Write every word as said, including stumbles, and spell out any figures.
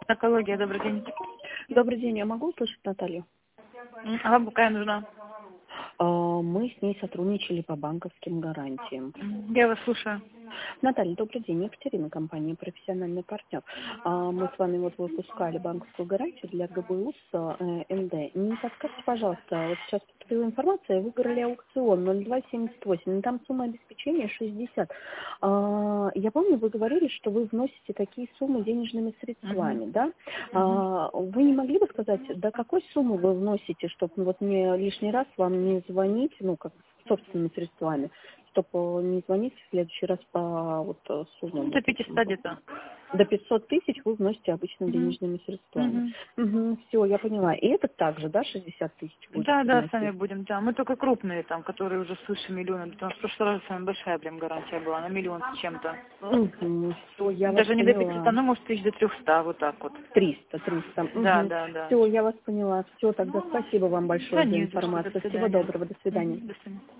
Экология, добрый день. Добрый день, я могу услышать Наталью? М, А вам какая нужна? А, Мы с ней сотрудничали по банковским гарантиям. М, Я вас слушаю. Наталья, добрый день. Екатерина, компания «Профессиональный партнер». А, Мы с вами вот выпускали банковскую гарантию для ГБУ с э, эн дэ. Не подскажите, пожалуйста, вот сейчас поступила информация, выиграли аукцион ноль два семьдесят восемь, но там сумма обеспечения шестьдесят. А, Я помню, вы говорили, что вы вносите такие суммы денежными Мгм. средствами, да? Мгм. А, Вы не могли бы сказать, до какой суммы вы вносите, чтобы вот мне лишний раз вам не звонить, ну, как собственными средствами, чтобы не звонить в следующий раз по вот э, суммам Ну, до вот этим. пятисот где-то. До пятьсот тысяч вы вносите обычно Мгм. денежными средствами. Мгм. Все, я поняла. И это также, да, шестьдесят тысяч Да, будете да, сами вносить? будем, да. Мы только крупные там, которые уже свыше миллиона. Потому что в прошлый раз самая большая прям гарантия была, на миллион с чем-то. Все, я вас Даже не до поняла. пятисот, ну, может, тысяч до трехсот, вот так вот. Триста, триста. Да, да, да. Все, я вас поняла. Все, тогда спасибо вам большое Да за не за что, до информацию. Всего свидания. доброго, до свидания. Мгм, до свидания.